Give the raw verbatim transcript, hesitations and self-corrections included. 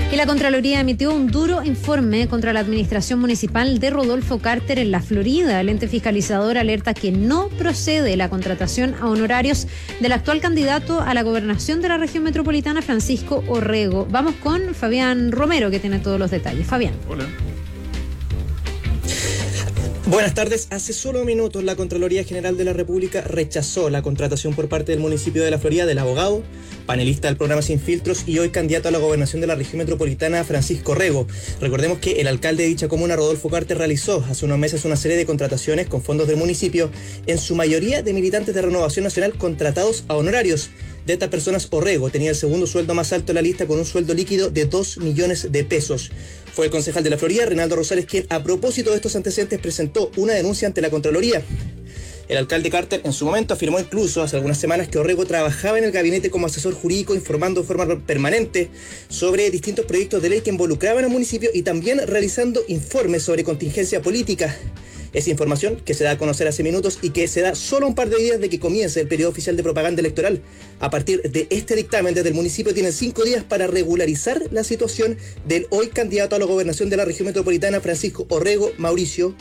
Y la Contraloría emitió un duro informe contra la administración municipal de Rodolfo Carter en la Florida. El ente fiscalizador alerta que no procede la contratación a honorarios del actual candidato a la gobernación de la región metropolitana, Francisco Orrego. Vamos con Fabián Romero, que tiene todos los detalles. Fabián. Hola. Buenas tardes. Hace solo minutos la Contraloría General de la República rechazó la contratación por parte del municipio de La Florida del abogado, panelista del programa Sin Filtros y hoy candidato a la gobernación de la región metropolitana, Francisco Orrego. Recordemos que el alcalde de dicha comuna, Rodolfo Carter, realizó hace unos meses una serie de contrataciones con fondos del municipio, en su mayoría de militantes de Renovación Nacional contratados a honorarios. De estas personas, Orrego tenía el segundo sueldo más alto en la lista con un sueldo líquido de dos millones de pesos. Fue el concejal de La Florida, Reinaldo Rosales, quien a propósito de estos antecedentes presentó una denuncia ante la Contraloría. El alcalde Carter en su momento afirmó incluso hace algunas semanas que Orrego trabajaba en el gabinete como asesor jurídico, informando de forma permanente sobre distintos proyectos de ley que involucraban al municipio y también realizando informes sobre contingencia política. Es información que se da a conocer hace minutos y que se da solo un par de días de que comience el periodo oficial de propaganda electoral. A partir de este dictamen, desde el municipio tienen cinco días para regularizar la situación del hoy candidato a la gobernación de la región metropolitana, Francisco Orrego Mauricio